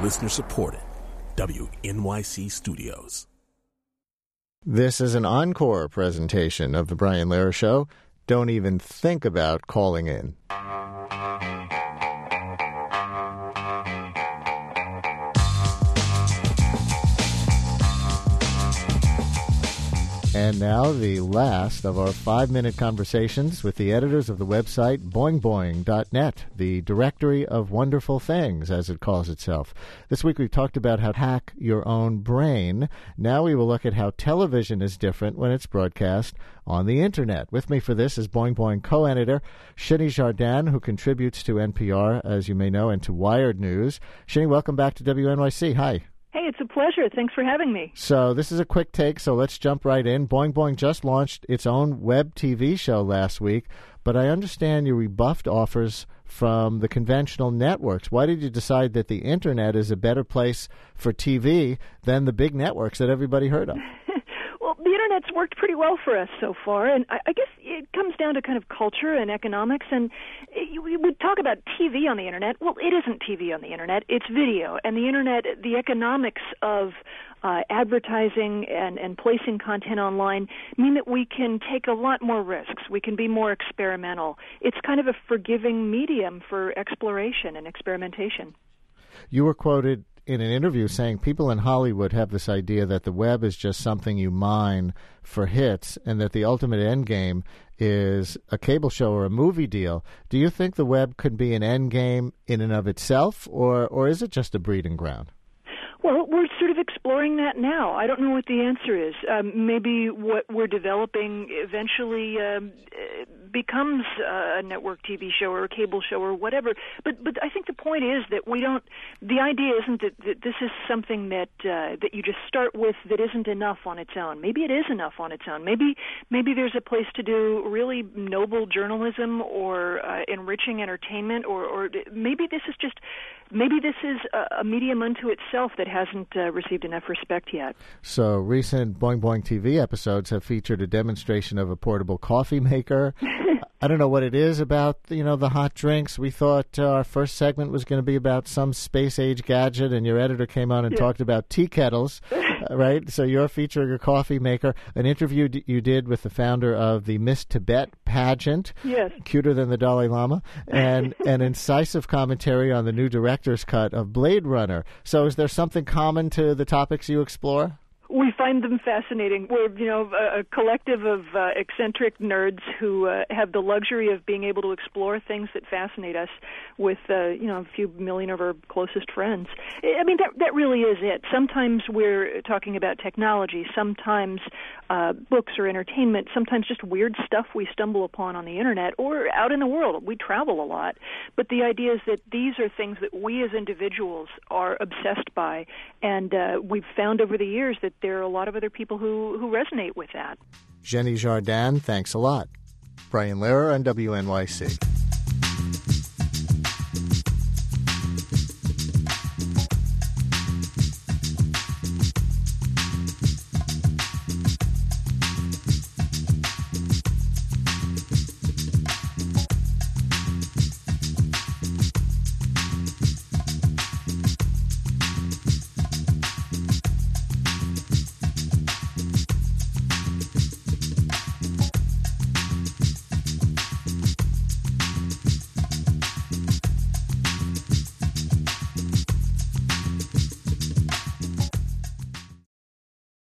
Listener supported. WNYC Studios. This is an encore presentation of The Brian Lehrer Show. Don't even think about calling in. And now the last of our 5-minute conversations with the editors of the website boingboing.net, the directory of wonderful things, as it calls itself. This week we've talked about how to hack your own brain. Now we will look at how television is different when it's broadcast on the Internet. With me for this is Boing Boing co-editor Shini Jardin, who contributes to NPR, as you may know, and to Wired News. Shini, welcome back to WNYC. Hi. Hey, it's a pleasure. Thanks for having me. So this is a quick take, so let's jump right in. Boing Boing just launched its own web TV show last week, but I understand you rebuffed offers from the conventional networks. Why did you decide that the Internet is a better place for TV than the big networks that everybody heard of? Well, the Internet's worked pretty well for us so far, and I guess it comes down to kind of culture and economics, and we would talk about TV on the Internet. Well, it isn't TV on the Internet, it's video, and the Internet, the economics of advertising and placing content online mean that we can take a lot more risks. We can be more experimental. It's kind of a forgiving medium for exploration and experimentation. You were quoted in an interview saying people in Hollywood have this idea that the web is just something you mine for hits and that the ultimate end game is a cable show or a movie deal. Do you think the web could be an end game in and of itself, or is it just a breeding ground? Well, we're sort of exploring that now. I don't know what the answer is. Maybe what we're developing eventually becomes a network TV show or a cable show or whatever. But I think the point is that we don't. The idea isn't that this is something that you just start with that isn't enough on its own. Maybe it is enough on its own. Maybe there's a place to do really noble journalism or enriching entertainment, or maybe this is a medium unto itself that hasn't received enough respect yet. So recent Boing Boing TV episodes have featured a demonstration of a portable coffee maker. I don't know what it is about, the hot drinks. We thought our first segment was going to be about some space-age gadget, and your editor came on and talked about tea kettles, right? So you're featuring a coffee maker. An interview you did with the founder of the Miss Tibet pageant, yes, cuter than the Dalai Lama, and an incisive commentary on the new director's cut of Blade Runner. So is there something common to the topics you explore? We find them fascinating. We're, a collective of eccentric nerds who have the luxury of being able to explore things that fascinate us with, a few million of our closest friends. I mean, that really is it. Sometimes we're talking about technology, sometimes books or entertainment, sometimes just weird stuff we stumble upon on the Internet or out in the world. We travel a lot. But the idea is that these are things that we as individuals are obsessed by, and we've found over the years that there are a lot of other people who resonate with that. Shini Jardin, thanks a lot. Brian Lehrer on WNYC.